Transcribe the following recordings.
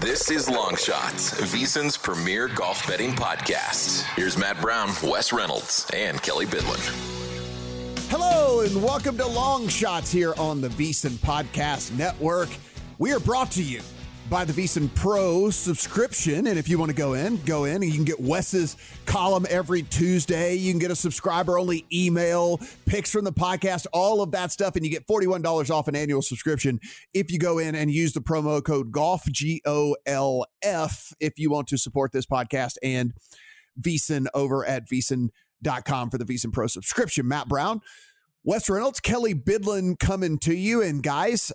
This is Long Shots, VSiN's premier golf betting podcast. Here's Matt Brown, Wes Reynolds, and Kelly Bidlin. Hello, and welcome to Long Shots here on the VSiN Podcast Network. We are brought to you by the VSiN Pro subscription. And if you want to go in, and you can get Wes's column every Tuesday. You can get a subscriber-only email, picks from the podcast, all of that stuff. And you get $41 off an annual subscription if you go in and use the promo code GOLF, GOLF, if you want to support this podcast and VSiN over at VSiN.com for the VSiN Pro subscription. Matt Brown, Wes Reynolds, Kelly Bidlin coming to you. And guys,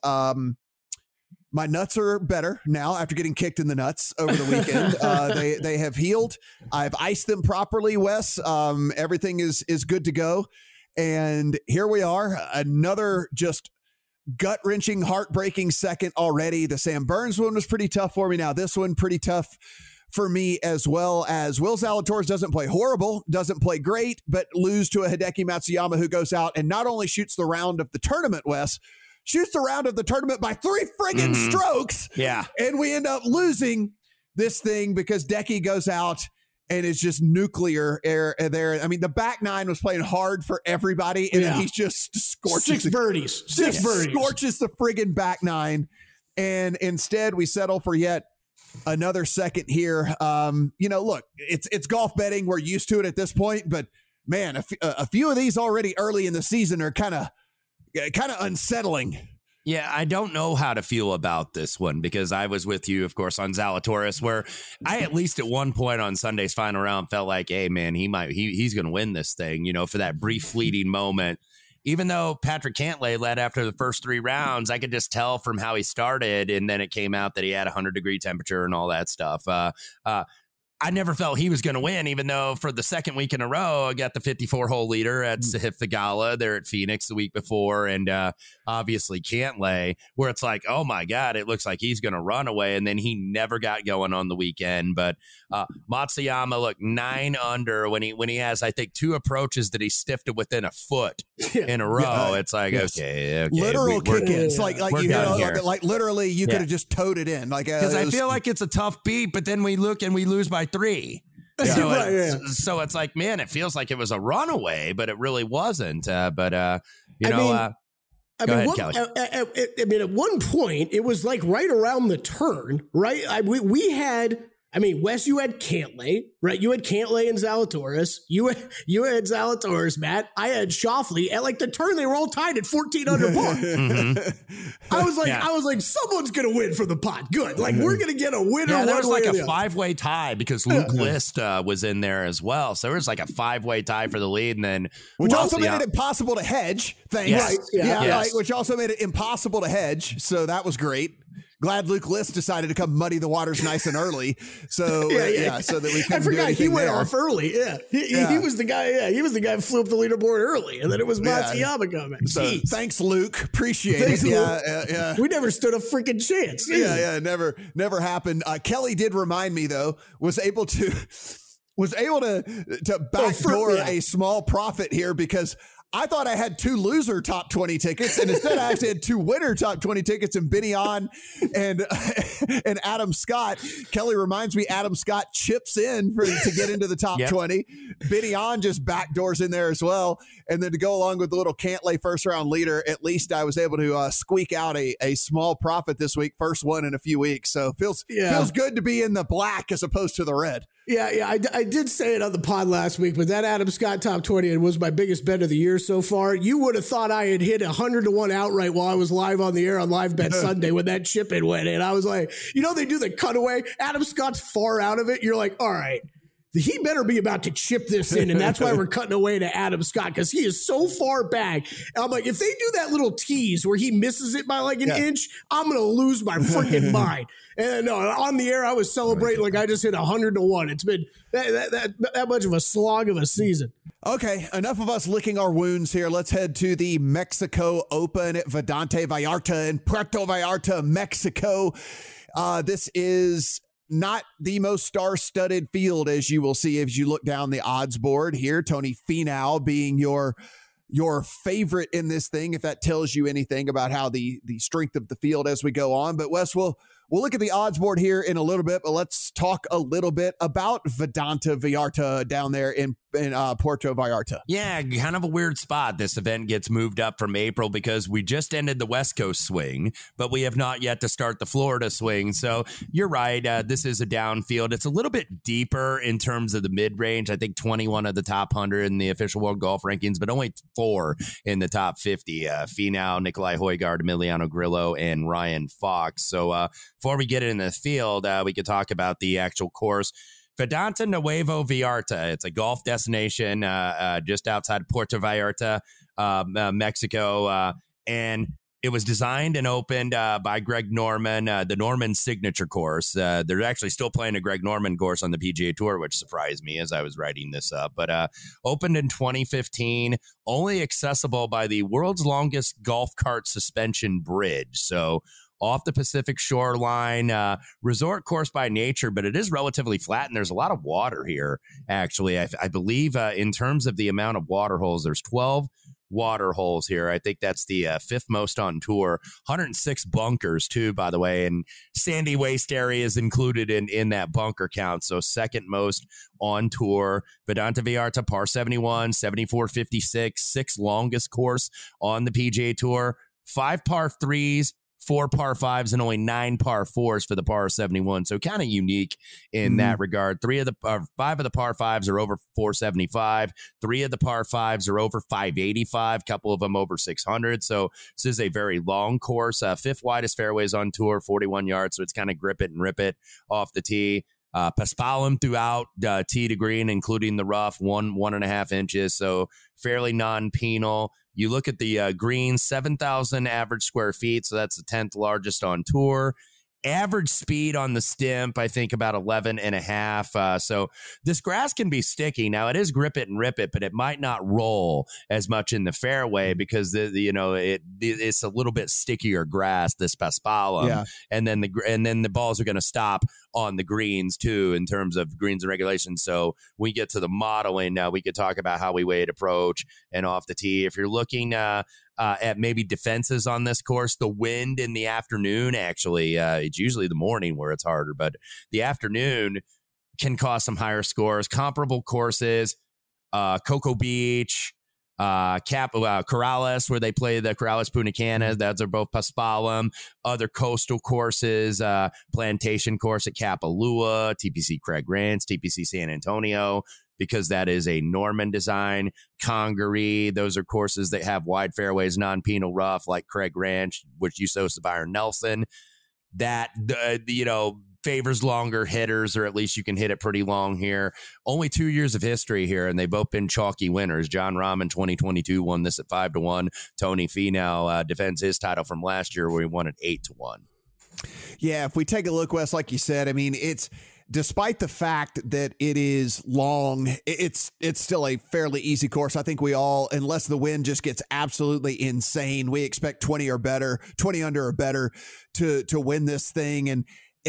my nuts are better now after getting kicked in the nuts over the weekend. They have healed. I've iced them properly, Wes. Everything is good to go. And here we are, another just gut-wrenching, heartbreaking second already. The Sam Burns one was pretty tough for me. Now this one pretty tough for me, as well as Will Zalatoris doesn't play horrible, doesn't play great, but lose to a Hideki Matsuyama who goes out and not only shoots the round of the tournament, Wes, shoots the round of the tournament by 3 friggin' strokes. Yeah. And we end up losing this thing because Decky goes out and it's just nuclear air there. I mean, the back nine was playing hard for everybody, and then he just scorches six birdies. Scorches the friggin' back nine. And instead we settle for yet another second here. Look, it's golf betting. We're used to it at this point, but man, a few of these already early in the season are kind of unsettling. Yeah, I don't know how to feel about this one because I was with you, of course, on Zalatoris, where I at least at one point on Sunday's final round felt like, hey, man, he's going to win this thing, for that brief fleeting moment. Even though Patrick Cantlay led after the first 3 rounds, I could just tell from how he started, and then it came out that he had 100-degree temperature and all that stuff. I never felt he was going to win, even though for the second week in a row, I got the 54-hole leader at Sahith Theegala there at Phoenix the week before, and obviously Cantlay, where it's like, oh my God, it looks like he's going to run away, and then he never got going on the weekend. But Matsuyama, look, 9 under when he has, I think, 2 approaches that he stiffed it within a foot in a row. It's like, okay. Literal kick-ins. Like you hear, like literally you could have just towed it in. Because I feel like it's a tough beat, but then we look and we lose by 3. So it's like, man, it feels like it was a runaway, but it really wasn't. Go ahead, Kelly. At one point, it was like right around the turn, right? We had, Wes, you had Cantlay, right? You had Cantlay and Zalatoris. You had Zalatoris, Matt. I had Schauffele. At like the turn, they were all tied at 14 under par. I was like, someone's gonna win for the pot. Good, like we're gonna get a winner. Yeah, there was like a 5-way tie because Luke List was in there as well. So there was like a 5-way tie for the lead, and then which also made it impossible to hedge. Thanks, yes. Right? Which also made it impossible to hedge. So that was great. Glad Luke List decided to come muddy the waters nice and early. So so that we couldn't. I forgot do he went there. off early. He was the guy. Yeah, he was the guy who flew up the leaderboard early, and then it was Matsuyama coming. So thanks, Luke. Appreciate it. Yeah. We never stood a freaking chance. Never happened. Kelly did remind me though, was able to backdoor a small profit here because I thought I had 2 loser top 20 tickets, and instead I actually had 2 winner top 20 tickets in Benny On and Adam Scott. Kelly reminds me Adam Scott chips in to get into the top 20. Benny On just backdoors in there as well. And then to go along with the little Cantlay first round leader, at least I was able to squeak out a small profit this week, first one in a few weeks. So feels good to be in the black as opposed to the red. I did say it on the pod last week, but that Adam Scott top 20 was my biggest bet of the year so far. You would have thought I had hit 100-1 outright while I was live on the air on Live Bet Sunday when that chip in went in. I was like, they do the cutaway. Adam Scott's far out of it. You're like, all right, he better be about to chip this in, and that's why we're cutting away to Adam Scott because he is so far back. And I'm like, if they do that little tease where he misses it by like an inch, I'm going to lose my freaking mind. And no, on the air, I was celebrating like I just hit 100-1. It's been that much of a slog of a season. Okay, enough of us licking our wounds here. Let's head to the Mexico Open at Vidante Vallarta in Puerto Vallarta, Mexico. This is not the most star-studded field, as you will see as you look down the odds board here. Tony Finau being your favorite in this thing, if that tells you anything about how the strength of the field as we go on. But Wes, we'll We'll look at the odds board here in a little bit, but let's talk a little bit about Vedanta Vallarta down there in Puerto Vallarta. Yeah, kind of a weird spot. This event gets moved up from April because we just ended the West Coast swing, but we have not yet to start the Florida swing. So you're right. This is a downfield. It's a little bit deeper in terms of the mid-range. I think 21 of the top 100 in the official world golf rankings, but only 4 in the top 50. Finau, Nicolai Højgaard, Emiliano Grillo, and Ryan Fox. So before we get into the field, we could talk about the actual course. Vedanta Nuevo Vallarta. It's a golf destination just outside Puerto Vallarta, Mexico. And it was designed and opened by Greg Norman, the Norman Signature Course. They're actually still playing a Greg Norman course on the PGA Tour, which surprised me as I was writing this up. But opened in 2015, only accessible by the world's longest golf cart suspension bridge. So off the Pacific shoreline, resort course by nature, but it is relatively flat, and there's a lot of water here, actually. I believe in terms of the amount of water holes, there's 12 water holes here. I think that's the 5th most on tour. 106 bunkers, too, by the way, and sandy waste areas included in that bunker count, so 2nd most on tour. Vedanta Vallarta, par 71, 74.56, 6th longest course on the PGA Tour, 5 par 3s, 4 par 5s, and only 9 par 4s for the par 71. So kind of unique in that regard. 5 of the par 5s are over 475. 3 of the par 5s are over 585. Couple of them over 600. So this is a very long course. 5th widest fairways on tour, 41 yards. So it's kind of grip it and rip it off the tee. Paspalum throughout tee to green, including the rough, 1.5 inches. So fairly non-penal. You look at the green, 7,000 average square feet. So that's the 10th largest on tour. Average speed on the stimp, I think about 11.5. So this grass can be sticky. Now it is grip it and rip it, but it might not roll as much in the fairway because it's a little bit stickier grass, this Paspalum. Yeah. And then the balls are going to stop on the greens too, in terms of greens and regulations. So we get to the modeling now. We could talk about how we weight approach and off the tee. If you're looking at maybe defenses on this course, the wind in the afternoon, actually, it's usually the morning where it's harder, but the afternoon can cause some higher scores. Comparable courses, Cocoa Beach, Corrales, where they play the Corrales Punta Cana. Those are both Paspalum. Other coastal courses, Plantation Course at Kapalua, TPC Craig Ranch, TPC San Antonio, because that is a Norman design. Congaree, those are courses that have wide fairways, non-penal rough, like Craig Ranch, which used to host the Byron Nelson. That, favors longer hitters, or at least you can hit it pretty long here. Only 2 years of history here, and they've both been chalky winners. John Rahm in 2022 won this at 5-1. Tony Finau defends his title from last year where he won at 8-1. Yeah, if we take a look, Wes, like you said, I mean, it's despite the fact that it is long, it's still a fairly easy course. I think we all, unless the wind just gets absolutely insane, we expect 20 under or better to win this thing. And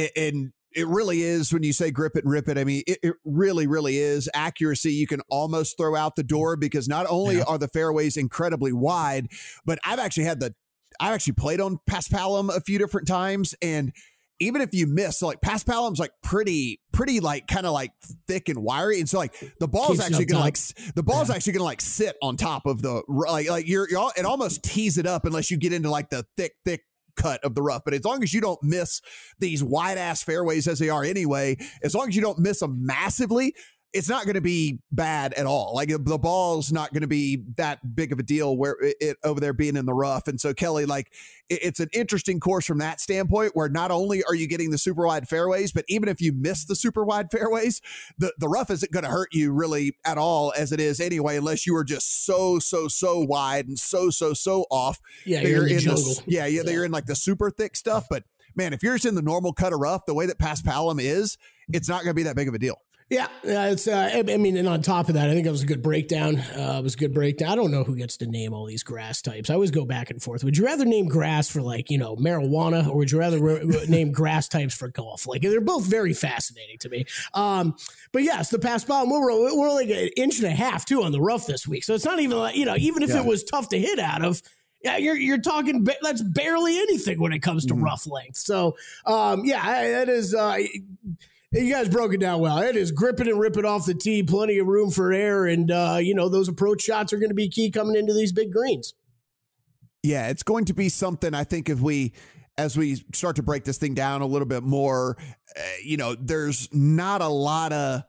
it really is, when you say grip it and rip it, I mean, it really, really is. Accuracy you can almost throw out the door, because not only are the fairways incredibly wide, but I've actually played on Paspalum a few different times, and even if you miss, so like Paspalum's like pretty like kind of like thick and wiry, and so like the ball's actually gonna actually gonna like sit on top of the like it almost tees it up unless you get into like the thick cut of the rough. But as long as you don't miss these wide ass fairways as they are anyway, as long as you don't miss them massively, it's not going to be bad at all. Like the ball's not going to be that big of a deal where it over there being in the rough. And so Kelly, like it's an interesting course from that standpoint, where not only are you getting the super wide fairways, but even if you miss the super wide fairways, the rough isn't going to hurt you really at all as it is anyway, unless you are just so wide and so off. Yeah, you're in the jungle. You're in like the super thick stuff. But man, if you're just in the normal cut of rough, the way that Paspalum is, it's not going to be that big of a deal. Yeah, it's. I mean, and on top of that, I think it was a good breakdown. I don't know who gets to name all these grass types. I always go back and forth. Would you rather name grass for marijuana, or would you rather name grass types for golf? Like, they're both very fascinating to me. But yes, the Paspalum, we're like an inch and a half too on the rough this week, so it's not even like even if it was tough to hit out of. Yeah, you're talking. That's barely anything when it comes to rough length. So, that is. You guys broke it down well. It is gripping and ripping off the tee, plenty of room for air, and those approach shots are going to be key coming into these big greens. Yeah, it's going to be something. I think as we start to break this thing down a little bit more, there's not a lot of.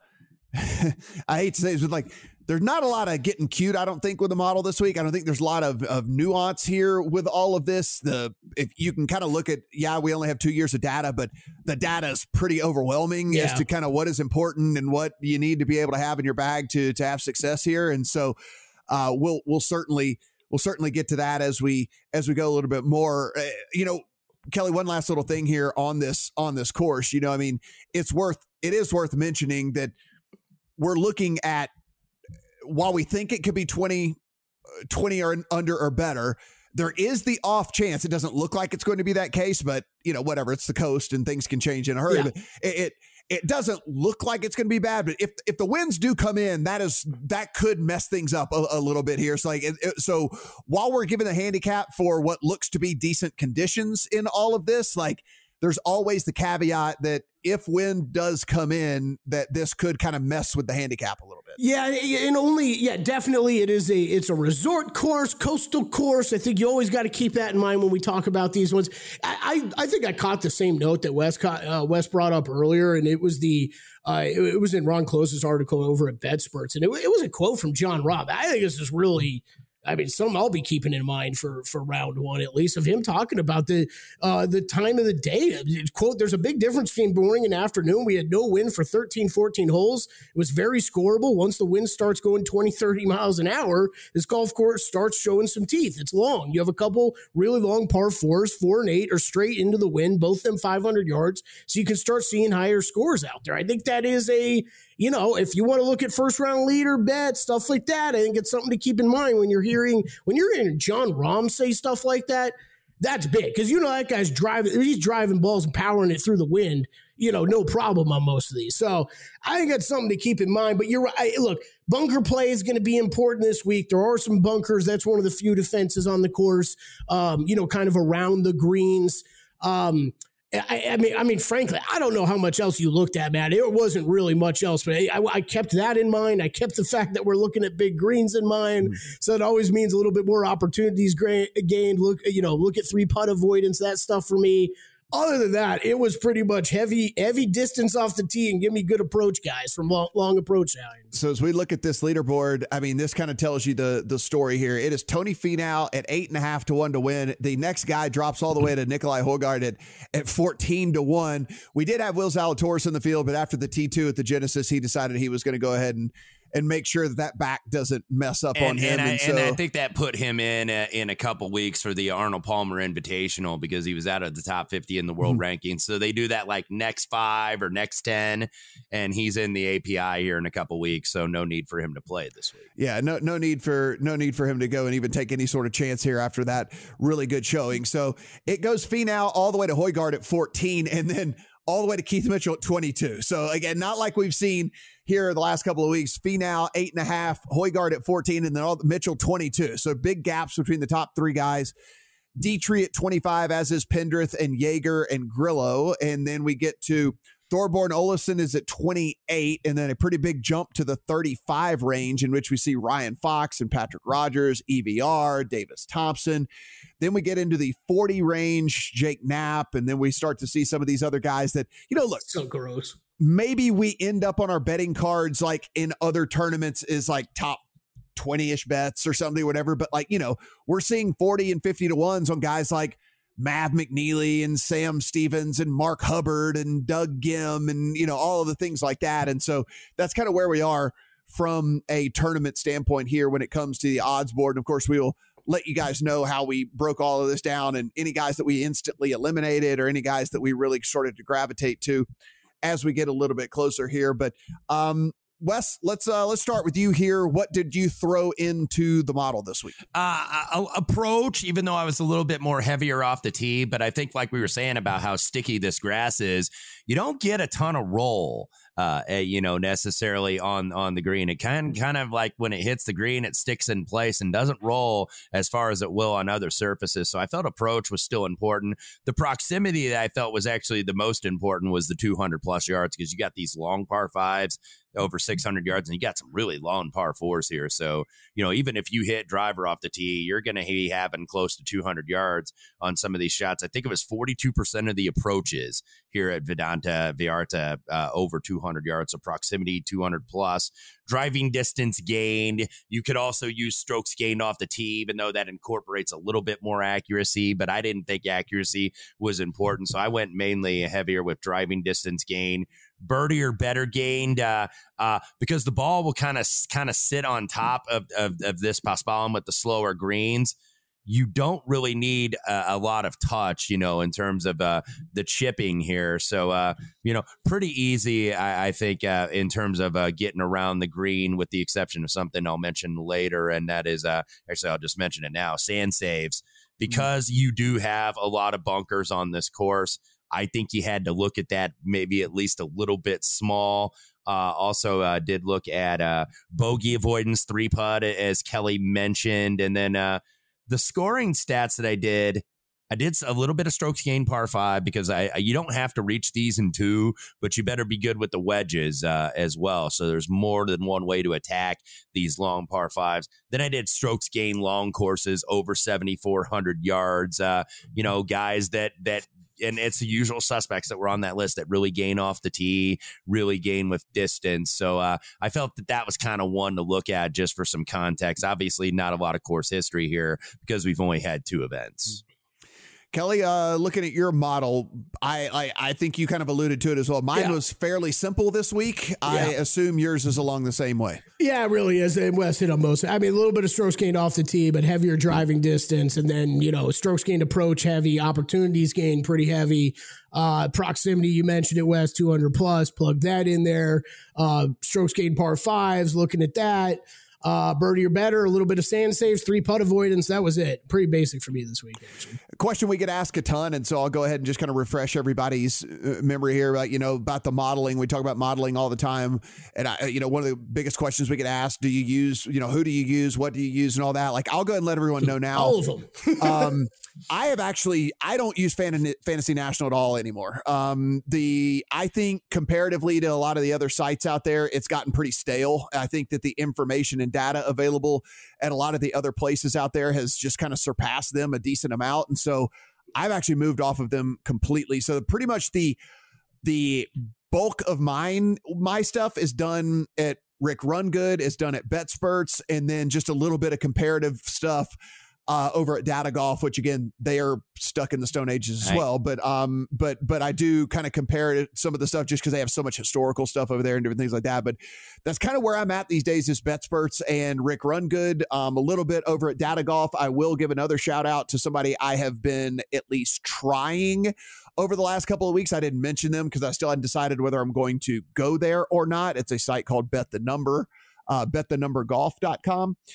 I hate to say this, but like, there's not a lot of getting cute, I don't think, with the model this week. I don't think there's a lot of nuance here with all of this. If you can kind of look at, we only have 2 years of data, but the data is pretty overwhelming as to kind of what is important and what you need to be able to have in your bag to have success here. And so we'll certainly get to that as we go a little bit more. Kelly, one last little thing here on this course. It is worth mentioning that we're looking at, while we think it could be 20 or under or better, there is the off chance. It doesn't look like it's going to be that case, but whatever, it's the coast and things can change in a hurry. Yeah. But it doesn't look like it's going to be bad, but if the winds do come in, that could mess things up a little bit here. So so while we're giving the handicap for what looks to be decent conditions in all of this, there's always the caveat that if wind does come in, that this could kind of mess with the handicap a little bit. Yeah, definitely it's a resort course, coastal course. I think you always got to keep that in mind when we talk about these ones. I think I caught the same note that Wes brought up earlier, and it was it was in Ron Close's article over at BetSperts, and it was a quote from John Rahm. I think this is really, something I'll be keeping in mind for round one, at least, of him talking about the time of the day. Quote, there's a big difference between morning and afternoon. We had no wind for 13, 14 holes. It was very scoreable. Once the wind starts going 20, 30 miles an hour, this golf course starts showing some teeth. It's long. You have a couple really long par fours, 4 and 8 are straight into the wind, both them 500 yards. So you can start seeing higher scores out there. I think that is if you want to look at first round leader bet, stuff like that, I think it's something to keep in mind when you're hearing John Rahm say stuff like that. That's big because that guy's he's driving balls and powering it through the wind, no problem on most of these. So I think that's something to keep in mind. But you're right. Look, bunker play is going to be important this week. There are some bunkers. That's one of the few defenses on the course, kind of around the greens. Frankly, I don't know how much else you looked at, Matt. It wasn't really much else, but I kept that in mind. I kept the fact that we're looking at big greens in mind. So it always means a little bit more opportunities gained. Look at 3-putt avoidance, that stuff for me. Other than that, it was pretty much heavy distance off the tee and give me good approach, guys, from long approach lines. So as we look at this leaderboard, this kind of tells you the story here. It is Tony Finau at 8.5 to 1 to win. The next guy drops all the way to Nikolai Højgaard at 14 to 1. We did have Will Zalatoris in the field, but after the T2 at the Genesis, he decided he was going to go ahead and make sure that back doesn't mess up on him. And I think that put him in a couple weeks for the Arnold Palmer Invitational because he was out of the top 50 in the world rankings. So they do that like next 5 or next 10, and he's in the API here in a couple weeks. So no need for him to play this week. Yeah, no need for him to go and even take any sort of chance here after that really good showing. So it goes Finau all the way to Højgaard at 14, and then all the way to Keith Mitchell at 22. So again, not like we've seen here the last couple of weeks. Finau 8.5, Højgaard at 14, and then Mitchell 22. So big gaps between the top 3 guys. Dietrich at 25, as is Pendrith and Jaeger and Grillo. And then we get to Thorborn Olesen is at 28, and then a pretty big jump to the 35 range in which we see Ryan Fox and Patrick Rogers, EVR, Davis Thompson. Then we get into the 40 range, Jake Knapp, and then we start to see some of these other guys that, look. So gross. Maybe we end up on our betting cards like in other tournaments is like top 20-ish bets or something, whatever. But we're seeing 40 and 50 to 1s on guys like Mav McNeely and Sam Stevens and Mark Hubbard and Doug Gim and, all of the things like that. And so that's kind of where we are from a tournament standpoint here when it comes to the odds board. And of course, we will let you guys know how we broke all of this down and any guys that we instantly eliminated or any guys that we really started to gravitate to as we get a little bit closer here. But Wes, let's start with you here. What did you throw into the model this week? Approach, even though I was a little bit more heavier off the tee, but I think like we were saying about how sticky this grass is, you don't get a ton of roll necessarily on the green. It kind of like when it hits the green, it sticks in place and doesn't roll as far as it will on other surfaces. So I felt approach was still important. The proximity that I felt was actually the most important was the 200 plus yards, because you got these long par fives over 600 yards, and you got some really long par fours here. So, even if you hit driver off the tee, you're going to be having close to 200 yards on some of these shots. I think it was 42% of the approaches here at Vidanta Vallarta over 200 yards. So proximity 200 plus. Driving distance gained. You could also use strokes gained off the tee, even though that incorporates a little bit more accuracy, but I didn't think accuracy was important. So I went mainly heavier with driving distance gain. Birdie or better gained because the ball will kind of sit on top of this paspalum with the slower greens. You don't really need a lot of touch, in terms of the chipping here. So, pretty easy, I think, in terms of getting around the green, with the exception of something I'll mention later. And that is, actually, I'll just mention it now, sand saves. Because you do have a lot of bunkers on this course, I think you had to look at that maybe at least a little bit small. Also did look at bogey avoidance, 3-putt, as Kelly mentioned. And then the scoring stats that I did a little bit of strokes gained par 5, because you don't have to reach these in 2, but you better be good with the wedges as well. So there's more than one way to attack these long par 5s. Then I did strokes gained long courses over 7,400 yards. Guys that and it's the usual suspects that were on that list that really gain off the tee, really gain with distance. So I felt that was kind of one to look at just for some context. Obviously, not a lot of course history here because we've only had 2 events. Kelly, looking at your model, I think you kind of alluded to it as well. Mine was fairly simple this week. Yeah. I assume yours is along the same way. Yeah, it really is. And Wes hit on most. I mean, a little bit of strokes gained off the tee, but heavier driving distance. And then, strokes gained approach heavy, opportunities gained pretty heavy. Proximity, you mentioned it, Wes, 200 plus, plug that in there. Strokes gained par 5s, looking at that. Birdie or better, a little bit of sand saves, 3-putt avoidance. That was it. Pretty basic for me this week, actually. A question we get asked a ton, and so I'll go ahead and just kind of refresh everybody's memory here about the modeling. We talk about modeling all the time, and one of the biggest questions we get asked: do you use, who do you use, what do you use, and all that. Like, I'll go ahead and let everyone know now. All of them. I don't use Fantasy National at all anymore. I think comparatively to a lot of the other sites out there, it's gotten pretty stale. I think that the information and data available at a lot of the other places out there has just kind of surpassed them a decent amount. And so I've actually moved off of them completely. So pretty much the bulk of my stuff is done at Rick Rungood, is done at BetSperts, and then just a little bit of comparative stuff over at Data Golf, which again, they are stuck in the Stone Ages as well. But I do kind of compare some of the stuff just because they have so much historical stuff over there and different things like that. But that's kind of where I'm at these days is BetSperts and Rick Rungood. A little bit over at Data Golf. I will give another shout out to somebody I have been at least trying over the last couple of weeks. I didn't mention them because I still hadn't decided whether I'm going to go there or not. It's a site called Bet the Number, betthenumbergolf.com.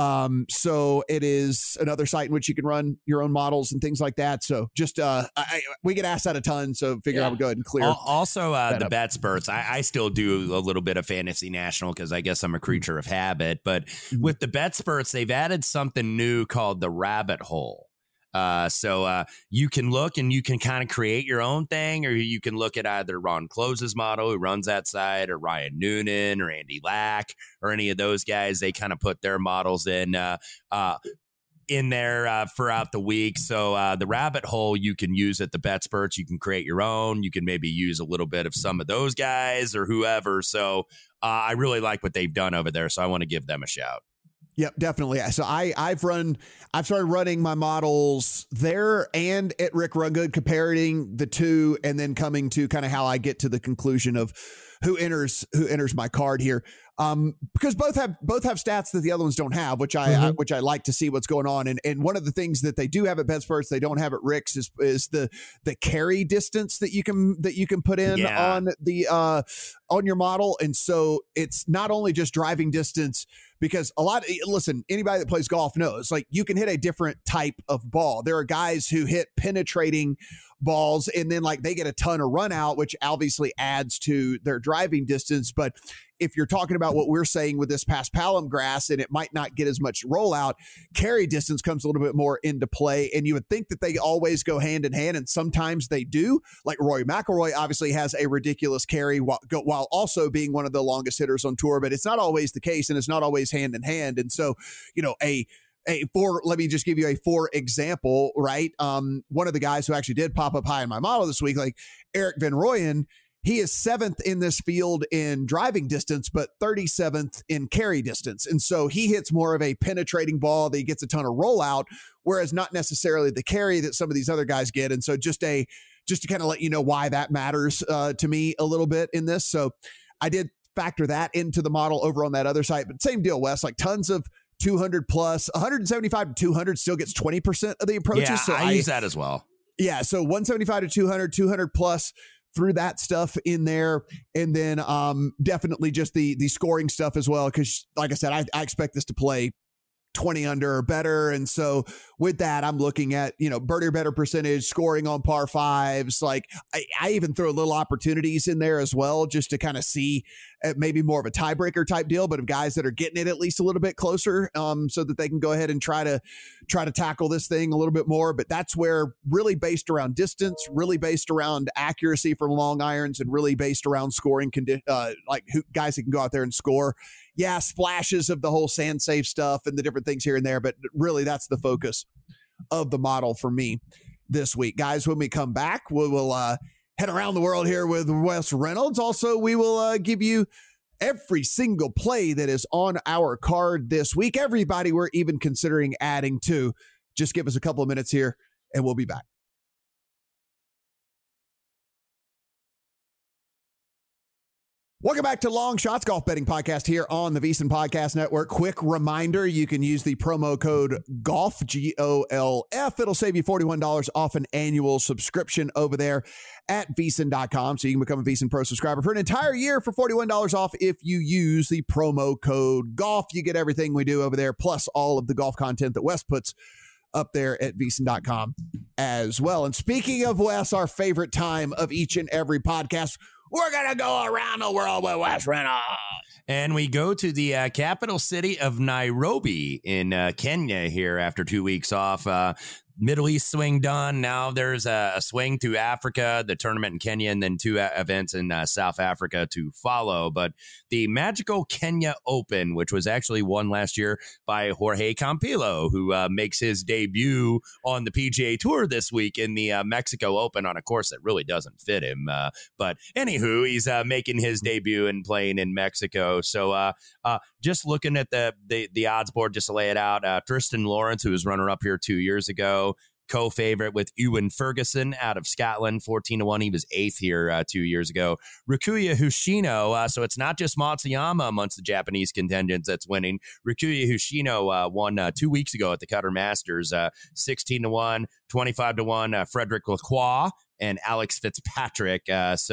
So it is another site in which you can run your own models and things like that. So just, we get asked that a ton. So figure I would go ahead and clear. Also, the BetSperts, I still do a little bit of Fantasy National because I guess I'm a creature of habit, but with the BetSperts, they've added something new called the rabbit hole. So you can look and you can kind of create your own thing, or you can look at either Ron Close's model, who runs that site, or Ryan Noonan or Andy Lack or any of those guys. They kind of put their models in there throughout the week. So the rabbit hole you can use at the BetSperts. You can create your own. You can maybe use a little bit of some of those guys or whoever. So I really like what they've done over there. So I want to give them a shout. Yep, definitely. So I've started running my models there and at Rick Rungood, comparing the two, and then coming to kind of how I get to the conclusion of who enters my card here. Because both have stats that the other ones don't have, which I like to see what's going on. And one of the things that they do have at BetSperts, they don't have at Rick's is the carry distance that you can put in on on your model. And so it's not only just driving distance, because listen, anybody that plays golf knows, like, you can hit a different type of ball. There are guys who hit penetrating balls and then like they get a ton of run out, which obviously adds to their driving distance. But if you're talking about what we're saying with this Paspalum grass, and it might not get as much rollout, carry distance comes a little bit more into play. And you would think that they always go hand in hand, and sometimes they do. Like Rory McIlroy obviously has a ridiculous carry while also being one of the longest hitters on tour, but it's not always the case, and it's not always hand in hand. And so, let me just give you a for example, right? One of the guys who actually did pop up high in my model this week, like Erik van Rooyen, he is 7th in this field in driving distance, but 37th in carry distance. And so he hits more of a penetrating ball that he gets a ton of rollout, whereas not necessarily the carry that some of these other guys get. And so just to kind of let you know why that matters to me a little bit in this. So I did factor that into the model over on that other site, but same deal, Wes, like tons of 200 plus, 175 to 200 still gets 20% of the approaches. Yeah, so I use that as well. Yeah. So 175 to 200 plus, threw that stuff in there. And then definitely just the scoring stuff as well. Cause like I said, I expect this to play 20 under or better. And so with that, I'm looking at, birdie or better percentage, scoring on par fives. Like I even throw little opportunities in there as well, just to kind of see maybe more of a tiebreaker type deal, but of guys that are getting it at least a little bit closer, so that they can go ahead and try to tackle this thing a little bit more. But that's where really based around distance, really based around accuracy from long irons, and really based around scoring guys that can go out there and score. Yeah, splashes of the whole sand safe stuff and the different things here and there, but really that's the focus of the model for me this week. Guys, when we come back, we will head around the world here with Wes Reynolds. Also, we will give you every single play that is on our card this week. Everybody we're even considering adding to. Just give us a couple of minutes here and we'll be back. Welcome back to Long Shots Golf Betting Podcast here on the VSiN Podcast Network. Quick reminder, you can use the promo code GOLF, GOLF. It'll save you $41 off an annual subscription over there at VSiN.com. So you can become a VSiN Pro subscriber for an entire year for $41 off if you use the promo code GOLF. You get everything we do over there, plus all of the golf content that Wes puts up there at VSiN.com as well. And speaking of Wes, our favorite time of each and every podcast, we're going to go around the world with Wes Reynolds. And we go to the capital city of Nairobi in Kenya here after 2 weeks off. Middle East swing done. Now there's a swing to Africa, the tournament in Kenya, and then 2 events in South Africa to follow. But the magical Kenya Open, which was actually won last year by Jorge Campillo, who makes his debut on the PGA Tour this week in the Mexico Open on a course that really doesn't fit him. But anywho, he's making his debut and playing in Mexico. So just looking at the odds board, just to lay it out, Tristan Lawrence, who was runner-up here 2 years ago, co-favorite with Ewan Ferguson out of Scotland, 14-1. He was 8th here 2 years ago. Rikuya Hoshino, so it's not just Matsuyama amongst the Japanese contingents that's winning. Rikuya Hoshino won 2 weeks ago at the Qatar Masters, 16-1, 25-1. Frederick Lacroix and Alex Fitzpatrick.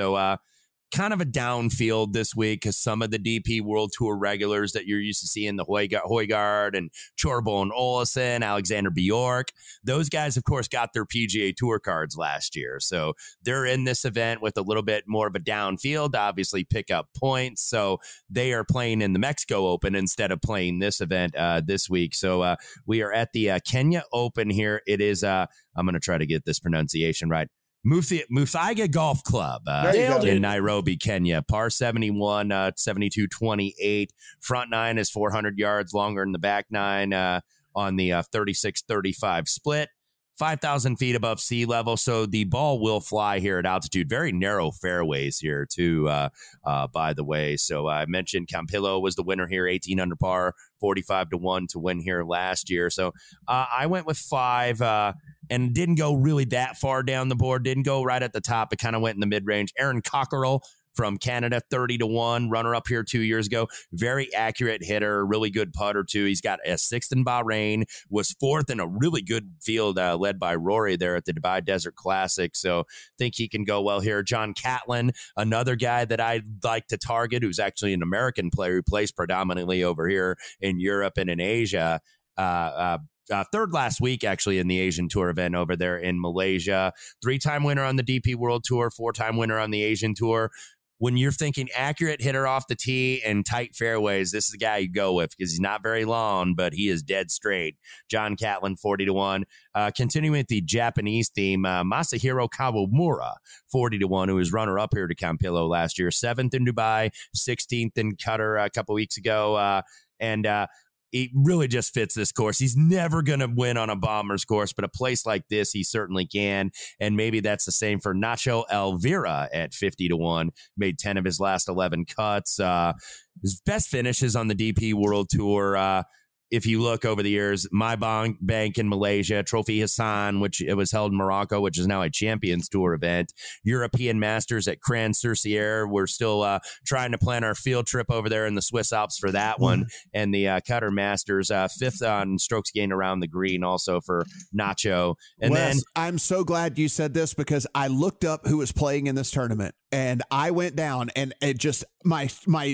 Kind of a downfield this week because some of the DP World Tour regulars that you're used to seeing, the Højgaard and Thorbjørn Olesen, Alexander Bjork, those guys, of course, got their PGA Tour cards last year. So they're in this event with a little bit more of a downfield, obviously pick up points. So they are playing in the Mexico Open instead of playing this event this week. So we are at the Kenya Open here. It is, I'm going to try to get this pronunciation right, Muthaiga Golf Club in Nairobi, Kenya. Par 71, 72-28. Front 9 is 400 yards longer than the back 9 on the 36-35 split. 5,000 feet above sea level, so the ball will fly here at altitude. Very narrow fairways here, too, by the way. So I mentioned Campillo was the winner here, 18 under par, 45-1 to win here last year. So I went with 5 and didn't go really that far down the board. Didn't go right at the top. It kind of went in the mid-range. Aaron Cockerell from Canada, 30-1, runner up here 2 years ago. Very accurate hitter, really good putter too. He's got a 6th in Bahrain, was 4th in a really good field led by Rory there at the Dubai Desert Classic. So think he can go well here. John Catlin, another guy that I'd like to target, who's actually an American player who plays predominantly over here in Europe and in Asia. Third last week, actually, in the Asian Tour event over there in Malaysia. 3-time winner on the DP World Tour, 4-time winner on the Asian Tour. When you're thinking accurate hitter off the tee and tight fairways, this is the guy you go with because he's not very long, but he is dead straight. John Catlin, 40-1. Continuing with the Japanese theme, Masahiro Kawamura, 40-1, who was runner-up here to Campillo last year. 7th in Dubai, 16th in Qatar a couple weeks ago. He really just fits this course. He's never going to win on a Bombers course, but a place like this, he certainly can. And maybe that's the same for Nacho Elvira at 50-1. Made 10 of his last 11 cuts. His best finishes on the DP World Tour. If you look over the years, My Bank in Malaysia, Trophy Hassan, which it was held in Morocco, which is now a Champions Tour event, European Masters at Cran-sur-Sierre. We're still trying to plan our field trip over there in the Swiss Alps for that one. And the Qatar Masters, 5th on strokes gained around the green also for Nacho. And Wes, then I'm so glad you said this because I looked up who was playing in this tournament and I went down and it just my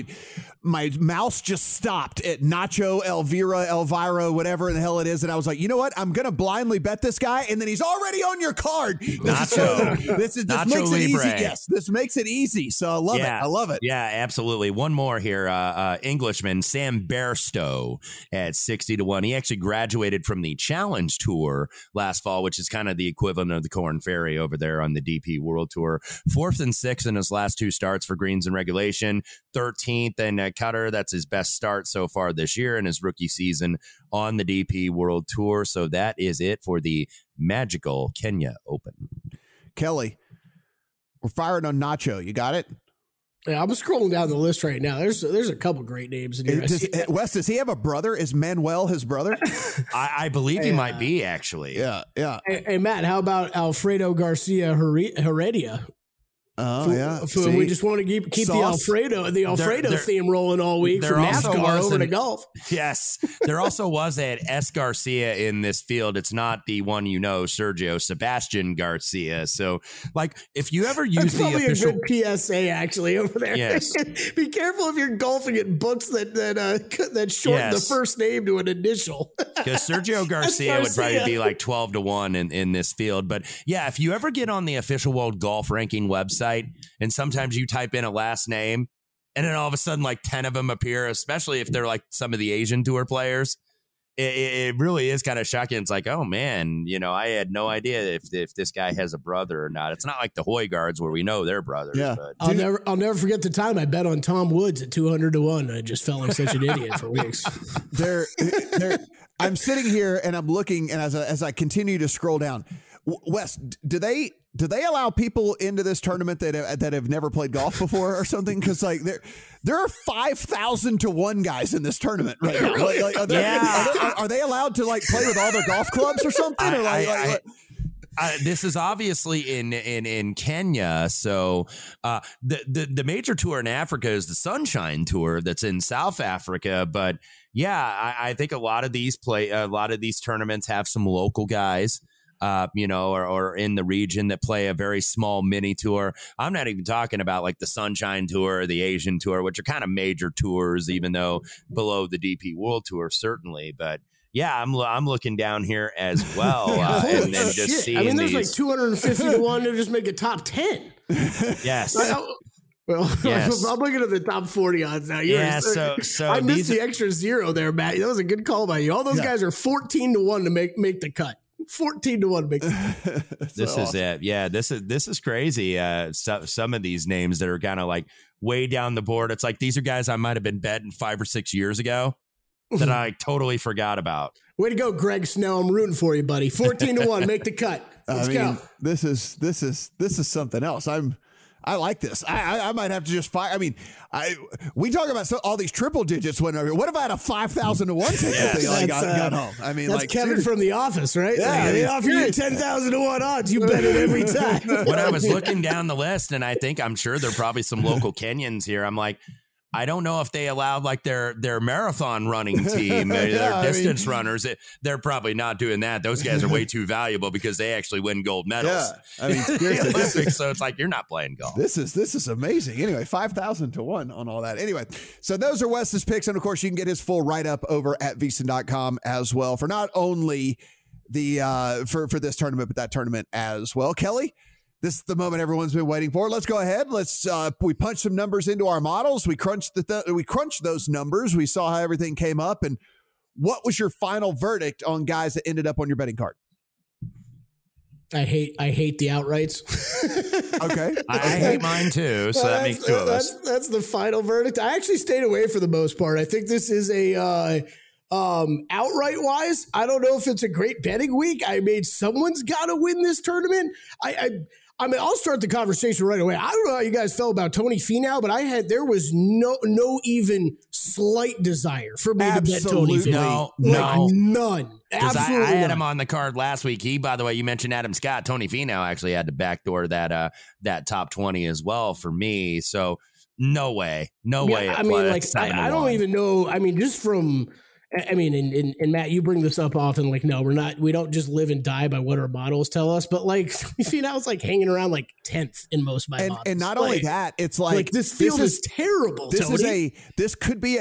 mouse just stopped at Nacho Elvira, whatever the hell it is. And I was like, you know what? I'm going to blindly bet this guy. And then he's already on your card. Nacho. This Nacho makes it Libre. easy. Yes, this makes it easy. So I love it. I love it. Yeah, absolutely. One more here. Englishman, Sam Bairstow at 60-1. He actually graduated from the Challenge Tour last fall, which is kind of the equivalent of the Corn Ferry over there on the DP World Tour. 4th and 6th in his last 2 starts for greens and regulation. 13th in Qatar. That's his best start so far this year in his rookie season on the DP World Tour. So that is it for the magical Kenya Open. Kelly, we're firing on Nacho. You got it? Yeah, I'm scrolling down the list right now. There's a couple great names in here. Wes, does he have a brother? Is Manuel his brother? I believe he might be, actually. Yeah. Hey, Matt, how about Alfredo Garcia Heredia? Oh, yeah. We just want to keep the Alfredo theme rolling all week from NASCAR over to golf. Yes. There also was an S. Garcia in this field. It's not the one Sergio Sebastian Garcia. So, like, if you ever use That's the official... a good PSA, actually, over there. Yes. Be careful if you're golfing at books that shorten the first name to an initial. Because Sergio Garcia would probably be like 12-1 in this field. But, yeah, if you ever get on the official World Golf Ranking website, and sometimes you type in a last name and then all of a sudden like 10 of them appear, especially if they're like some of the Asian Tour players. It really is kind of shocking. It's like, oh man, I had no idea if this guy has a brother or not. It's not like the Hoygaards where we know they're brothers. Yeah. But. I'll never forget the time I bet on Tom Woods at 200-1. I just felt like such an idiot for weeks. I'm sitting here and I'm looking, and as I continue to scroll down, Wes, do they allow people into this tournament that have never played golf before or something? Because like there are 5,000-1 guys in this tournament right now. Like, are they allowed to like play with all their golf clubs or something? This is obviously in Kenya. So the major tour in Africa is the Sunshine Tour that's in South Africa. But yeah, I think a lot of these tournaments have some local guys. Or in the region that play a very small mini tour. I'm not even talking about like the Sunshine Tour or the Asian Tour, which are kind of major tours, even though below the DP World Tour, certainly. But yeah, I'm looking down here as well. And just seeing there's like 250-1 to just make a top 10. Yes. Well, yes. I'm looking at the top 40 odds now. So I missed the extra 0 there, Matt. That was a good call by you. All those guys are 14-1 to make the cut. 14-1 big. This is it. Yeah, this is crazy. Some of these names that are kind of like way down the board. It's like these are guys I might have been betting 5 or 6 years ago that I totally forgot about. Way to go, Greg Snell. I'm rooting for you, buddy. 14-1, make the cut. Let's go. This is something else. I'm I like this. I might have to just fire. I mean, we talk about all these triple digits. What if I had a 5,000 to 1 ticket thing I got home? I mean, that's like Kevin seriously. from The Office, right? Yeah, they offer you 10,000 to 1 odds. You bet it every time. When I was looking down the list, and I'm sure there are probably some local Kenyans here. I'm like, I don't know if they allowed like their marathon running team, their distance runners. They're probably not doing that. Those guys are way too valuable because they actually win gold medals. Yeah, I mean, seriously, Olympics, so it's like you're not playing golf. This is amazing. Anyway, 5,000 to 1 on all that. Anyway, so those are Wes's picks, and of course, you can get his full write up over at VSiN.com as well for not only the for this tournament, but that tournament as well. Kelly, this is the moment everyone's been waiting for. Let's go ahead. Let's we punch some numbers into our models. We crunched those numbers. We saw how everything came up. And what was your final verdict on guys that ended up on your betting card? I hate the outrights. Okay. I hate mine too. So that makes two of us. That's the final verdict. I actually stayed away for the most part. I think this is a outright wise, I don't know if it's a great betting week. I mean, someone's got to win this tournament. I mean, I'll start the conversation right away. I don't know how you guys felt about Tony Finau, but there was no even slight desire for me to bet Tony Finau. No, none. Absolutely I had none. him on the card last week. By the way, you mentioned Adam Scott. Tony Finau actually had to backdoor that top 20 as well for me. So no way. I mean, like, I don't even know. I mean, just from. I mean, and Matt, you bring this up often. Like, no, we don't just live and die by what our models tell us. But like, Finau's like hanging around like 10th in most of my models. And not only that, it's like this field is terrible. This could be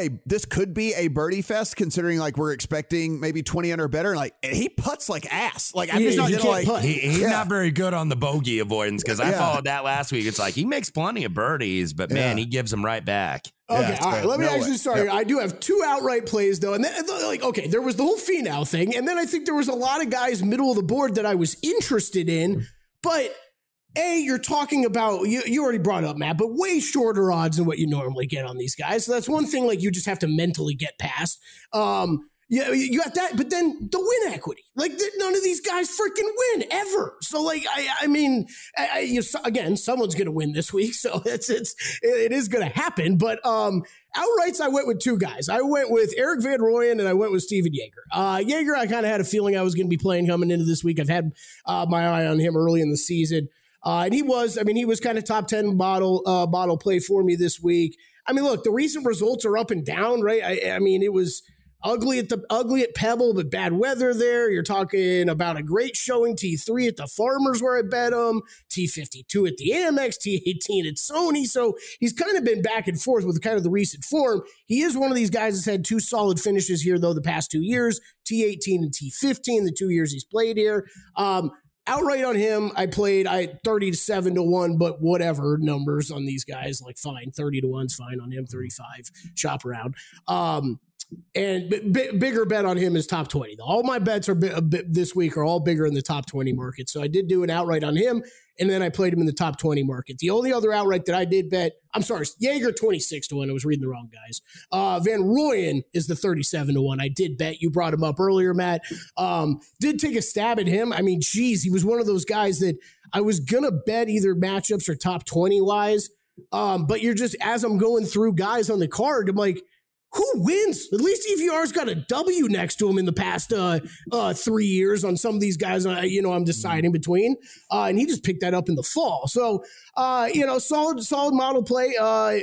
a birdie fest considering like we're expecting maybe 20 under better. Like, and he putts like ass. Like, I'm just not gonna like. He's not very good on the bogey avoidance because I followed that last week. It's like he makes plenty of birdies, but man, he gives them right back. Okay, all right. Let me actually start here. I do have two outright plays, though. And then, like, okay, there was the whole Finau thing. And then I think there was a lot of guys middle of the board that I was interested in. But, you're talking about, you already brought up, Matt, but way shorter odds than what you normally get on these guys. So that's one thing, like, you just have to mentally get past. Yeah, you got that, but then the win equity. Like, none of these guys freaking win ever. So, like, I mean, again, someone's going to win this week, so it is going to happen. But outrights, I went with two guys. I went with Erik van Rooyen and I went with Steven Jaeger. Jaeger, I kind of had a feeling I was going to be playing coming into this week. I've had my eye on him early in the season, and he was kind of top 10 bottle play for me this week. I mean, look, the recent results are up and down, right? I mean, it was ugly at Pebble, but bad weather there. You're talking about a great showing T3 at the Farmers where I bet him, T52 at the Amex, T18 at Sony. So he's kind of been back and forth with kind of the recent form. He is one of these guys that's had two solid finishes here, though, the past 2 years, T18 and T15, the 2 years he's played here. Outright on him, I played 30-7 to 1, but whatever numbers on these guys, like fine, 30 to 1's fine on him, 35, shop around. And bigger bet on him is top 20. All my bets are this week are all bigger in the top 20 market. So I did do an outright on him, and then I played him in the top 20 market. The only other outright that I did bet, I'm sorry, Jaeger 26 to 1. I was reading the wrong guys. Van Rooyen is the 37 to 1. I did bet. You brought him up earlier, Matt. Did take a stab at him. I mean, geez, he was one of those guys that I was gonna bet either matchups or top 20 wise. But you're just, as I'm going through guys on the card, I'm like, who wins? At least EVR's got a W next to him in the past 3 years on some of these guys, I'm deciding between. And he just picked that up in the fall. So, solid model play,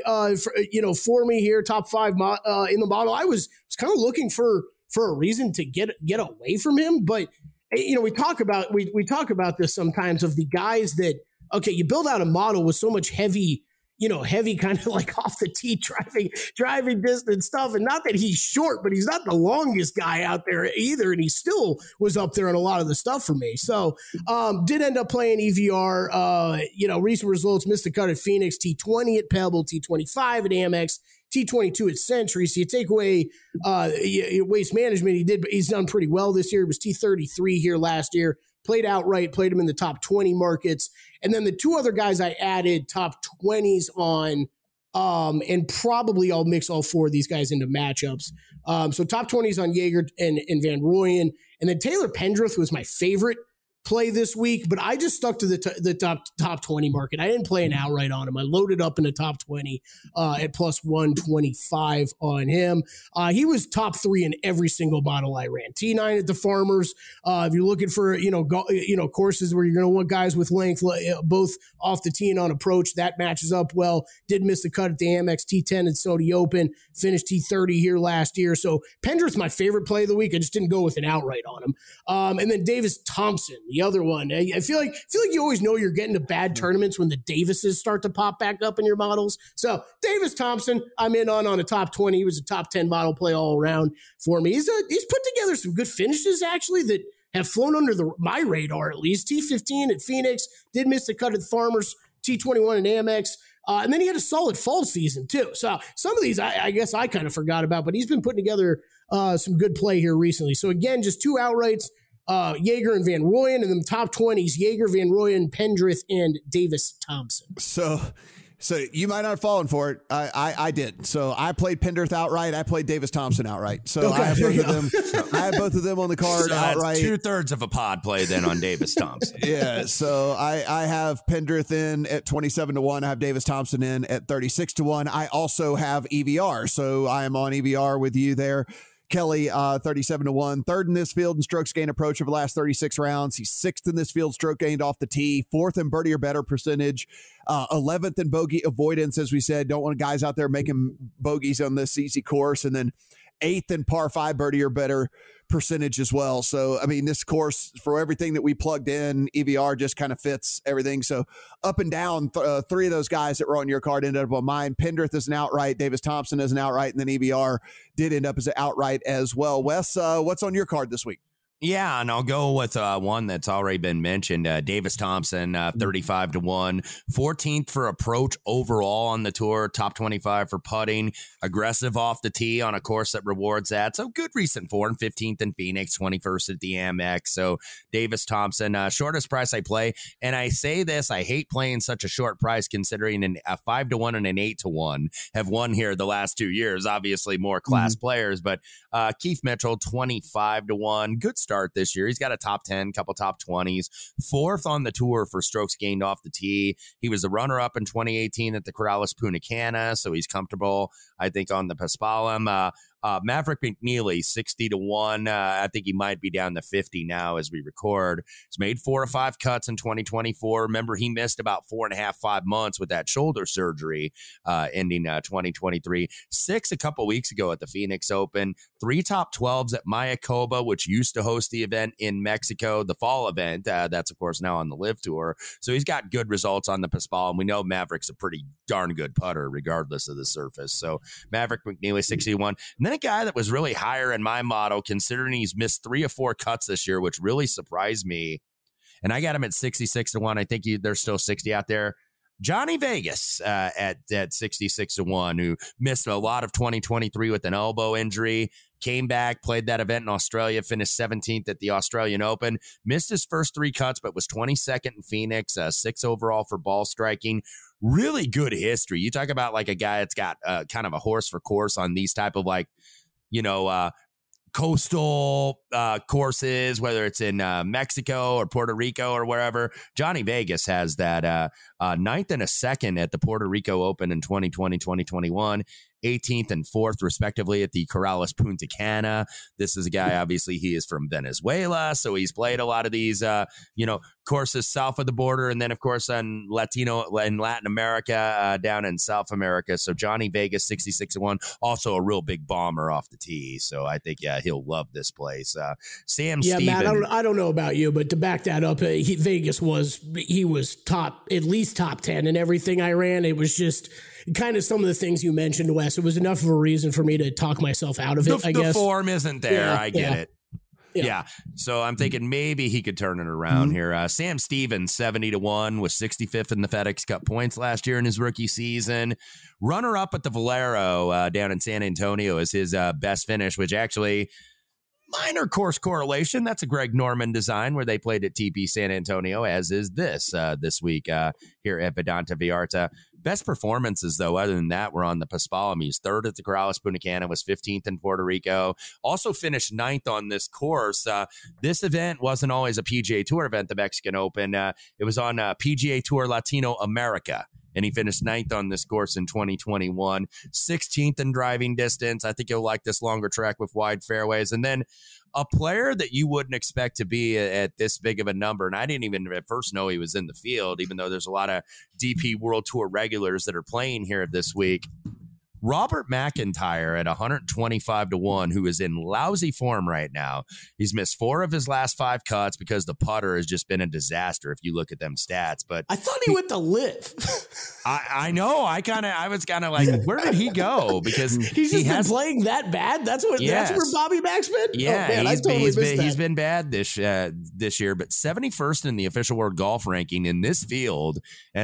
for me here, top 5 in the model. I was kind of looking for a reason to get away from him. But, we talk about this sometimes of the guys that, okay, you build out a model with so much heavy kind of like off the tee driving distance stuff. And not that he's short, but he's not the longest guy out there either. And he still was up there on a lot of the stuff for me. So did end up playing EVR, recent results, missed the cut at Phoenix, T20 at Pebble, T25 at Amex, T22 at Century. So you take away Waste Management, he's done pretty well this year. It was T33 here last year. Played outright, played him in the top 20 markets. And then the two other guys I added top 20s on, and probably I'll mix all four of these guys into matchups. So top 20s on Jaeger and Van Rooyen. And then Taylor Pendrith was my favorite play this week, but I just stuck to the top 20 market. I didn't play an outright on him. I loaded up in the top 20 at plus 125 on him. He was top 3 in every single model I ran. T9 at the Farmers. If you're looking for courses where you're going to want guys with length, both off the tee and on approach, that matches up well. Did miss the cut at the Amex T10 at Saudi Open. Finished T30 here last year. So Pendrith's my favorite play of the week. I just didn't go with an outright on him. And then Davis Thompson, the other one. I feel like you always know you're getting to bad tournaments when the Davises start to pop back up in your models. So Davis Thompson, I'm in on a top 20. He was a top 10 model play all around for me. He's put together some good finishes actually that have flown under my radar at least. T15 at Phoenix, did miss the cut at the Farmers, T21 at Amex. And then he had a solid fall season too. So some of these I guess I kind of forgot about, but he's been putting together some good play here recently. So again, just 2 outrights. Jaeger and Van Rooyen, and then top 20s, Jaeger, Van Rooyen, Pendrith, and Davis Thompson. So you might not have fallen for it. I did. So I played Pendrith outright. I played Davis Thompson outright. So okay, I have both of them. I have both of them on the card outright. 2/3 of a pod play then on Davis Thompson. Yeah. So I have Pendrith in at 27-1. I have Davis Thompson in at 36-1. I also have EVR. So I am on EVR with you there. Kelly, 37-1, third in this field in strokes gained approach over the last 36 rounds. He's 6th in this field stroke gained off the tee, 4th in birdie or better percentage, 11th in bogey avoidance. As we said, don't want guys out there making bogeys on this easy course. And then 8th in par 5 birdie or better percentage as well. So, I mean, this course, for everything that we plugged in, EVR just kind of fits everything. So up and down, 3 of those guys that were on your card ended up on mine. Pendrith is an outright, Davis Thompson is an outright, and then EVR did end up as an outright as well. Wes, what's on your card this week? Yeah, and I'll go with one that's already been mentioned, Davis Thompson, 35-1, 14th for approach overall on the tour, top 25 for putting, aggressive off the tee on a course that rewards that. So good recent form, 15th in Phoenix, 21st at the Amex. So Davis Thompson, shortest price I play. And I say this, I hate playing such a short price considering a 5-1 and an 8-1 have won here the last 2 years. Obviously more class players, but Keith Mitchell, 25-1, good start this year. He's got a top 10, couple top 20s, 4th on the tour for strokes gained off the tee. He was the runner-up in 2018 at the Corrales Punta Cana, so he's comfortable, I think, on the Paspalum. Maverick McNeely, 60-1. I think he might be down to 50 now as we record. He's made 4 or 5 cuts in 2024. Remember, he missed about 4.5, 5 months with that shoulder surgery ending 2023. 6 a couple weeks ago at the Phoenix Open. 3 top 12s at Mayakoba, which used to host the event in Mexico, the fall event. That's, of course, now on the Live Tour. So he's got good results on the Paspal, and we know Maverick's a pretty darn good putter regardless of the surface. So Maverick McNeely, 61. And then a guy that was really higher in my model, considering he's missed 3 or 4 cuts this year, which really surprised me. And I got him at 66-1. I think there's still 60 out there. Johnny Vegas at 66-1, who missed a lot of 2023 with an elbow injury, came back, played that event in Australia, finished 17th at the Australian Open, missed his first 3 cuts, but was 22nd in Phoenix, 6 overall for ball striking. Really good history. You talk about like a guy that's got kind of a horse for course on these type of coastal courses, whether it's in Mexico or Puerto Rico or wherever. Johnny Vegas has that 9th and a 2nd at the Puerto Rico Open in 2020, 2021. 18th and 4th, respectively, at the Corrales Punta Cana. This is a guy, obviously, he is from Venezuela, so he's played a lot of these, courses south of the border, and then, of course, in Latin America, down in South America. So Johnny Vegas, 66-1, also a real big bomber off the tee. So I think, he'll love this place. Sam Stevens. Matt, I don't know about you, but to back that up, Vegas was at least top 10 in everything I ran. It was just kind of some of the things you mentioned, Wes. It was enough of a reason for me to talk myself out of it, I guess. The form isn't there. Yeah, I get it. Yeah. So I'm thinking maybe he could turn it around here. Sam Stevens, 70-1, was 65th in the FedEx Cup points last year in his rookie season. Runner up at the Valero down in San Antonio is his best finish, which actually minor course correlation. That's a Greg Norman design where they played at TP San Antonio, as is this week here at Vedanta Vallarta. Best performances, though, other than that, were on the Paspalum. He's third at the Corrales Punta Cana, was 15th in Puerto Rico. Also finished ninth on this course. This event wasn't always a PGA Tour event, the Mexican Open. It was on PGA Tour Latino America. And he finished ninth on this course in 2021, 16th in driving distance. I think he'll like this longer track with wide fairways. And then a player that you wouldn't expect to be at this big of a number, and I didn't even at first know he was in the field, even though there's a lot of DP World Tour regulars that are playing here this week. Robert McIntyre at 125-1, who is in lousy form right now. He's missed 4 of his last 5 cuts because the putter has just been a disaster if you look at them stats. But I thought he went to live. I know. I was kind of like, where did he go? Because he's just been playing that bad. That's where Bobby Mack's been. Yeah, oh, man, he's been bad this year, but 71st in the official world golf ranking in this field and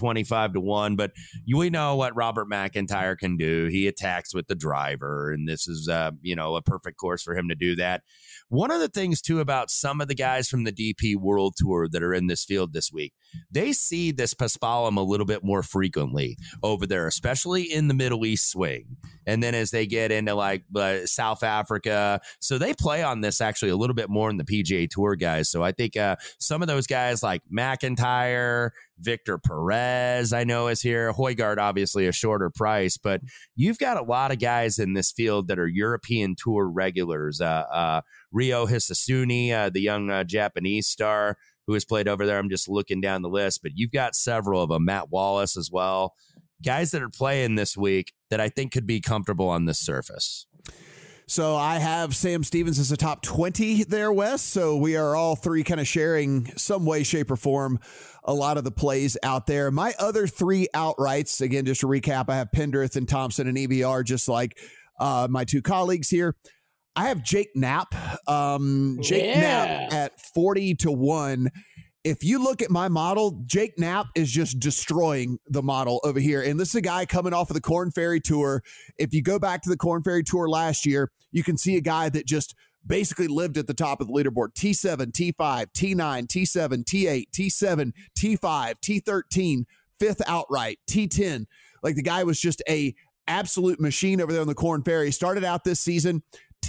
125-1. But we know what Robert McIntyre can do. He attacks with the driver, and this is a perfect course for him to do that. One of the things too about some of the guys from the DP World Tour that are in this field this week, they see this Paspalum a little bit more frequently over there, especially in the Middle East swing. And then as they get into like South Africa, so they play on this actually a little bit more than the PGA Tour guys. So I think some of those guys like McIntyre, Victor Perez, I know is here. Højgaard, obviously a shorter price, but you've got a lot of guys in this field that are European Tour regulars. Ryo Hisasuni, the young Japanese star who has played over there. I'm just looking down the list, but you've got several of them. Matt Wallace as well. Guys that are playing this week that I think could be comfortable on this surface. So I have Sam Stevens as a top 20 there, Wes. So we are all three kind of sharing some way, shape, or form a lot of the plays out there. My other 3 outrights, again, just to recap, I have Pendrith and Thompson and EBR, just like my 2 colleagues here. I have Jake Knapp. Knapp at 40-1. If you look at my model, Jake Knapp is just destroying the model over here. And this is a guy coming off of the Korn Ferry Tour. If you go back to the Korn Ferry Tour last year, you can see a guy that just basically lived at the top of the leaderboard. T7, T5, T9, T7, T8, T7, T5, T13, 5th outright, T10. Like the guy was just a absolute machine over there on the Korn Ferry. Started out this season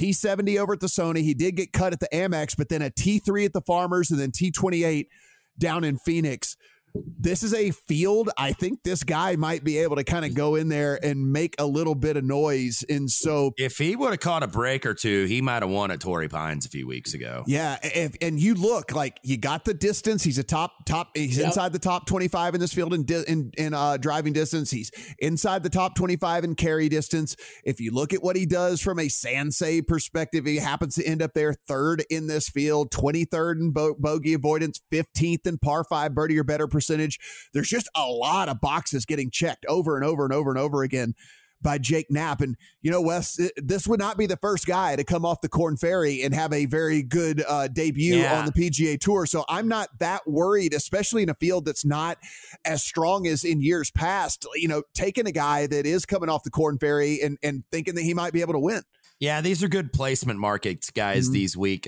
T70 over at the Sony. He did get cut at the Amex, but then a T3 at the Farmers and then T28 down in Phoenix. This is a field. I think this guy might be able to kind of go in there and make a little bit of noise. And so if he would have caught a break or two, he might have won at Torrey Pines a few weeks ago. Yeah. And you look like you got the distance. He's a top. He's inside the top 25 in this field in driving distance. He's inside the top 25 in carry distance. If you look at what he does from a sand save perspective, he happens to end up there 3rd in this field, 23rd in bogey avoidance, 15th in par 5 birdie or better percentage. There's just a lot of boxes getting checked over and over and over and over again by Jake Knapp. And, Wes, this would not be the first guy to come off the Korn Ferry and have a very good debut on the PGA Tour. So I'm not that worried, especially in a field that's not as strong as in years past, taking a guy that is coming off the Korn Ferry and thinking that he might be able to win. Yeah, these are good placement markets, guys, this week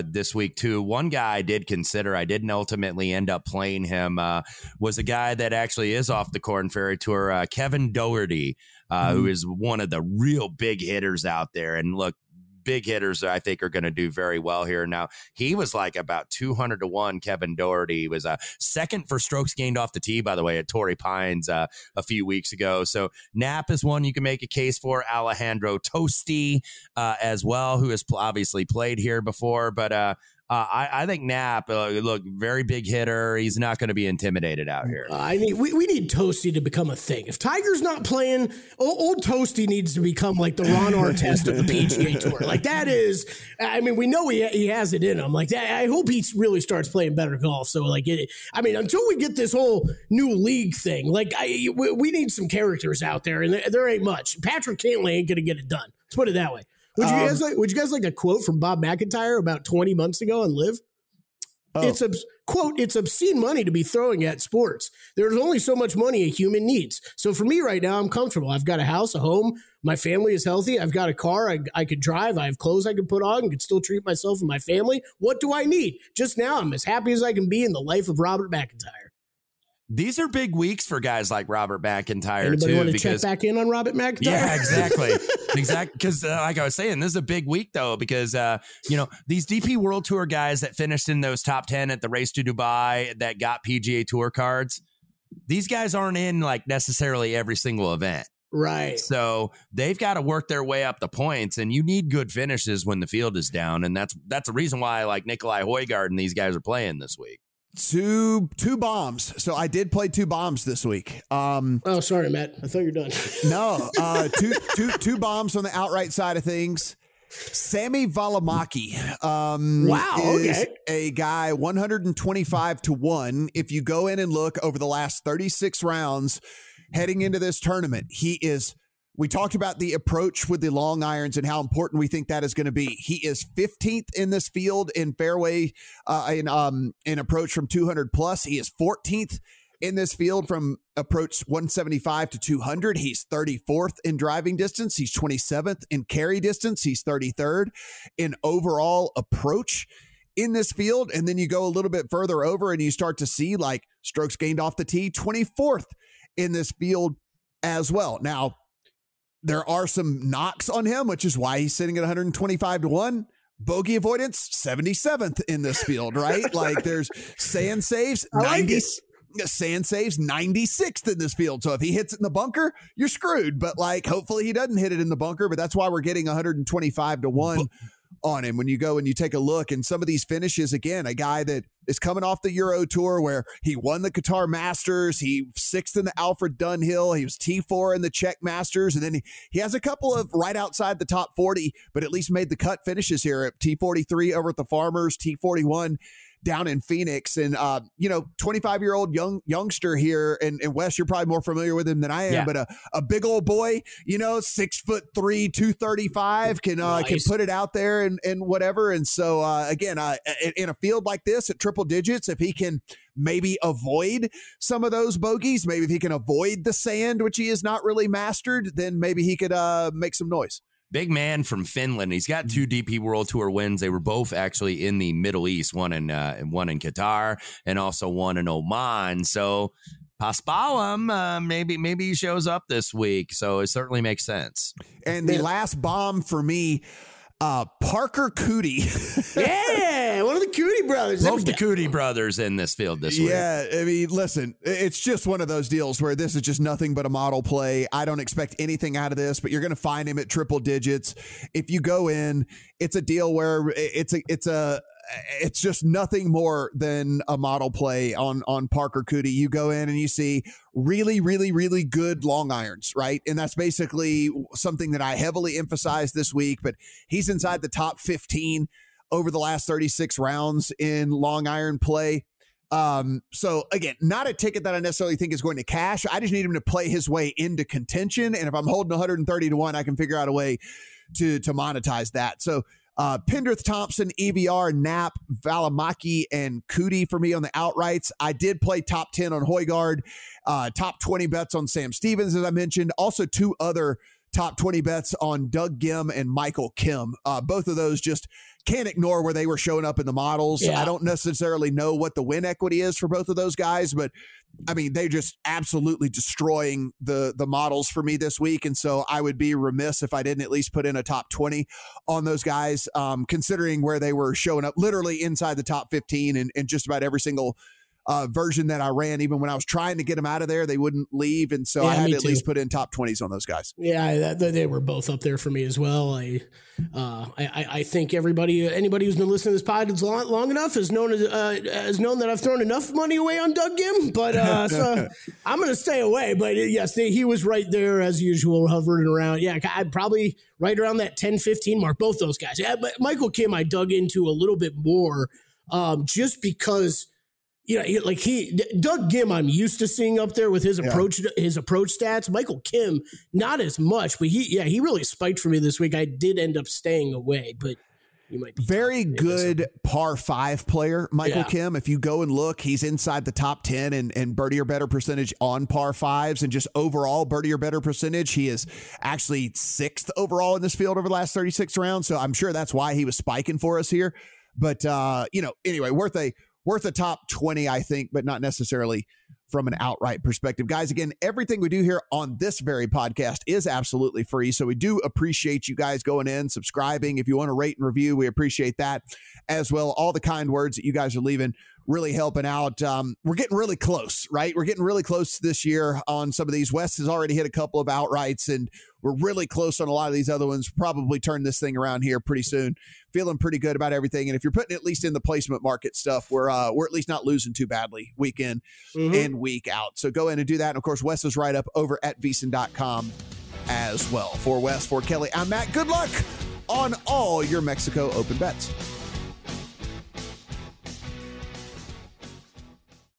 too. One guy I did consider, I didn't ultimately end up playing him, was a guy that actually is off the Korn Ferry Tour, Kevin Doherty, who is one of the real big hitters out there. And look, big hitters I think are going to do very well here. Now, he was like about 200-1. Kevin Doherty was second for strokes gained off the tee, by the way, at Torrey Pines a few weeks ago. So Knapp is one you can make a case for. Alejandro Tosti as well, who has obviously played here before. But I think Knapp, look, very big hitter. He's not going to be intimidated out here. We need Toasty to become a thing. If Tiger's not playing, old Toasty needs to become like the Ron Artest of the PGA Tour. Like that is, we know he has it in him. Like that, I hope he really starts playing better golf. So until we get this whole new league thing, we need some characters out there, and there ain't much. Patrick Cantlay ain't going to get it done. Let's put it that way. Would you guys like a quote from Bob McIntyre about 20 months ago on Live? It's it's obscene money to be throwing at sports. There's only so much money a human needs. So for me right now, I'm comfortable. I've got a house, a home. My family is healthy. I've got a car. I could drive. I have clothes I can put on. I can still treat myself and my family. What do I need? Just now, I'm as happy as I can be in the life of Robert McIntyre. these are big weeks for guys like Robert McIntyre. Anybody too. Want to check back in on Robert McIntyre? Yeah, exactly. Exactly. Because like I was saying, this is a big week, though, because, these DP World Tour guys that finished in those top 10 at the Race to Dubai that got PGA Tour cards, these guys aren't in like necessarily every single event. Right. So they've got to work their way up the points, and you need good finishes when the field is down. And that's the reason why like Nicolai Højgaard and these guys are playing this week. Two bombs. So I did play 2 bombs this week. Oh, sorry, Matt. I thought you were done. No, two bombs on the outright side of things. Sami Välimäki is a guy 125-1. If you go in and look over the last 36 rounds heading into this tournament, we talked about the approach with the long irons and how important we think that is going to be. He is 15th in this field in fairway in approach from 200 plus. He is 14th in this field from approach 175 to 200. He's 34th in driving distance. He's 27th in carry distance. He's 33rd in overall approach in this field. And then you go a little bit further over and you start to see like strokes gained off the tee, 24th in this field as well. Now, there are some knocks on him, which is why he's sitting at 125-1. Bogey avoidance, 77th in this field, right? Like there's sand saves, 96th in this field. So if he hits it in the bunker, you're screwed. But like, hopefully he doesn't hit it in the bunker. But that's why we're getting 125-1 on him. When you go and you take a look and some of these finishes, again, a guy that is coming off the Euro Tour where he won the Qatar Masters, he 6th in the Alfred Dunhill, he was T4 in the Czech Masters, and then he has a couple of right outside the top 40, but at least made the cut finishes here at T43 over at the Farmers, T41 down in Phoenix. And 25-year-old youngster here, and Wes, you're probably more familiar with him than I am, but a big old boy, 6'3", 235 can put it out there and whatever. And so again, in a field like this at triple digits, if he can maybe avoid some of those bogeys, maybe if he can avoid the sand, which he has not really mastered, then maybe he could make some noise. Big man from Finland. He's got 2 DP World Tour wins. They were both actually in the Middle East, one in Qatar and also one in Oman. So Paspalum, maybe he shows up this week. So it certainly makes sense. And the last bomb for me, Parker Cootie. Yeah, one of the Cootie brothers. Both the Cootie brothers in this field this week. Yeah, I mean, listen, it's just one of those deals where this is just nothing but a model play. I don't expect anything out of this, but you're going to find him at triple digits. If you go in, it's a deal where it's just nothing more than a model play on Parker Cootie. You go in and you see really, really, really good long irons, right? And that's basically something that I heavily emphasized this week, but he's inside the top 15 over the last 36 rounds in long iron play. So again, not a ticket that I necessarily think is going to cash. I just need him to play his way into contention. And if I'm holding 130-1, I can figure out a way to monetize that. So Pendrith, Thompson, EBR, Knapp, Välimäki, and Cootie for me on the outrights. I did play top 10 on Højgaard, top 20 bets on Sam Stevens, as I mentioned. Also 2 other top 20 bets on Doug Ghim and Michael Kim. Both of those just can't ignore where they were showing up in the models. Yeah. I don't necessarily know what the win equity is for both of those guys, but I mean, they're just absolutely destroying the models for me this week. And so I would be remiss if I didn't at least put in a top 20 on those guys, considering where they were showing up literally inside the top 15 and just about every single version that I ran. Even when I was trying to get them out of there, they wouldn't leave. And so I had to at least put in top 20s on those guys. Yeah, they were both up there for me as well. I think anybody who's been listening to this pod long enough has known that I've thrown enough money away on Doug Ghim, but so I'm going to stay away. But yes, he was right there as usual, hovering around. Yeah, I'd probably right around that 10-15 mark, both those guys. Yeah, but Michael Kim, I dug into a little bit more just because, Doug Ghim, I'm used to seeing up there with his approach stats. Michael Kim, not as much, but he really spiked for me this week. I did end up staying away, but you might be very good par 5 player, Michael Kim. If you go and look, he's inside the top 10 and birdie or better percentage on par 5s, and just overall birdie or better percentage. He is actually 6th overall in this field over the last 36 rounds. So I'm sure that's why he was spiking for us here. But anyway, worth a top 20, I think, but not necessarily from an outright perspective. Guys, again, everything we do here on this very podcast is absolutely free. So we do appreciate you guys going in, subscribing. If you want to rate and review, we appreciate that as well. All the kind words that you guys are leaving, really helping out. We're getting really close, right? We're getting really close this year on some of these. West has already hit a couple of outrights, and we're really close on a lot of these other ones. Probably turn this thing around here pretty soon. Feeling pretty good about everything. And if you're putting at least in the placement market stuff, we're at least not losing too badly week in and week out. So go in and do that. And of course, Wes is right up over at VSiN.com as well. For Wes, for Kelly, I'm Matt. Good luck on all your Mexico Open bets.